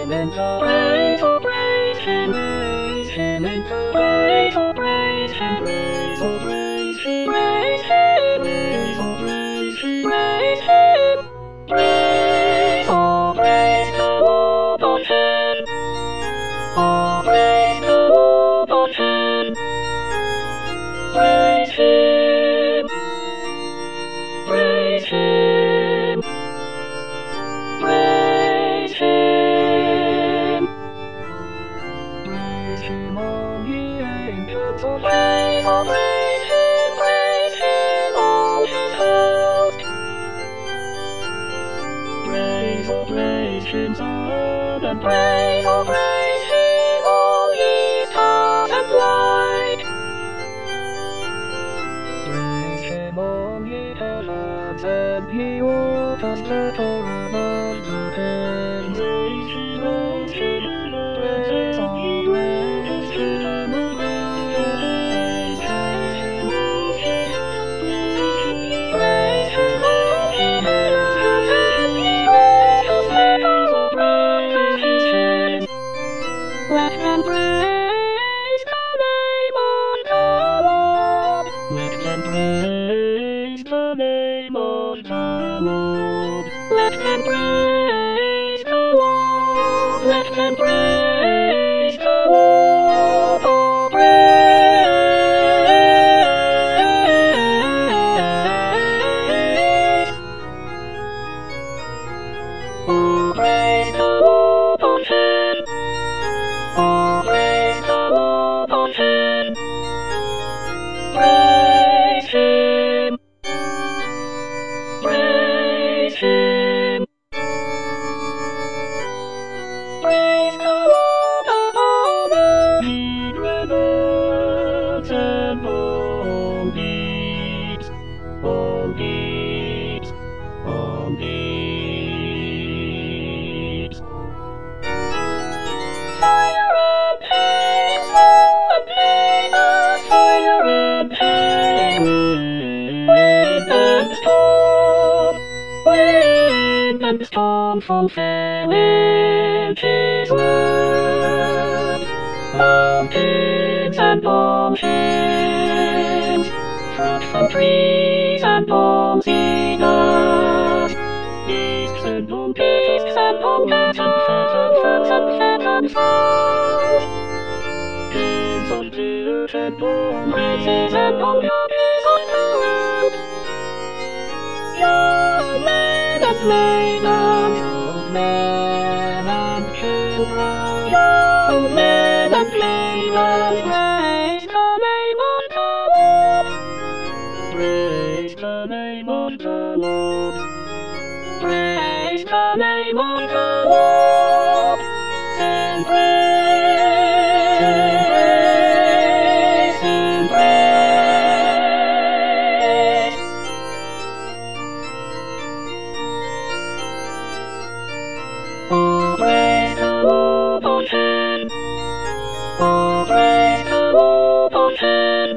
him and praise, oh praise him and praise, oh praise him, praise, oh praise him, praise him, praise, oh praise him, praise him, praise, oh praise the Lord on him, oh praise the Lord on him, praise him, praise him, praise him, praise him, all ye angels of praise, oh praise him, all his host. Praise him, sun and praise, oh praise him, all ye stars and light. Praise him, all ye heavens and ye waters that are above the heavens. Praise him, ocean and earth, all praise him, oh praise him, ocean and earth. Praise him, all ye heavens and ye waters that are above him. Let them praise the name of the Lord. Let them praise the name of the Lord. Let them praise the Lord. Let them praise the Lord. Oh, praise. Oh, praise the Lord on him. Oh, praise the Lord on him. Praise him. Praise him. Praise the Lord of all the rivers and all deeps, all deeps, all deeps. Fire and pain, snow and pain, fire and pain, wind and storm, wind and storm fulfill his word. Mountains and mountains, fruit from trees and palm cedars, beasts and beasts and mountains and falls, kings of the earth and born princes and born princes on earth, young men and maidens, old men and children, young men and maidens, praise the name of the Lord. Praise the name of the Lord. Praise the name of the Lord. Sing praise, sing praise. Oh, praise the Lord on him. Oh, praise the Lord on him.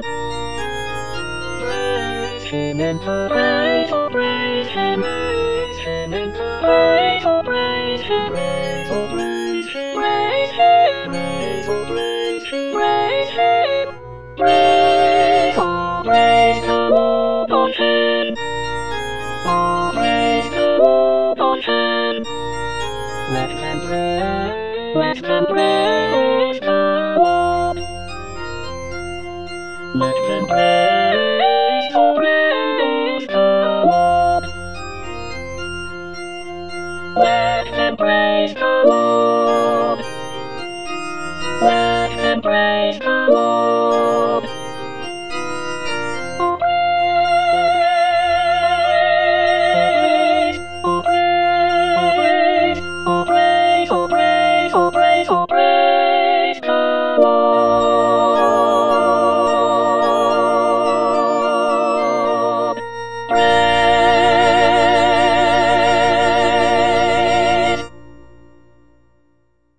Praise him and praise, oh praise him and praise, oh praise him, praise, oh praise him, praise him, praise, oh praise him, praise him, praise, oh praise the Lord on him, oh praise the Lord on him. Let them praise the Lord. Let them praise, oh praise the Lord. Let them praise the Lord. Let them praise the Lord.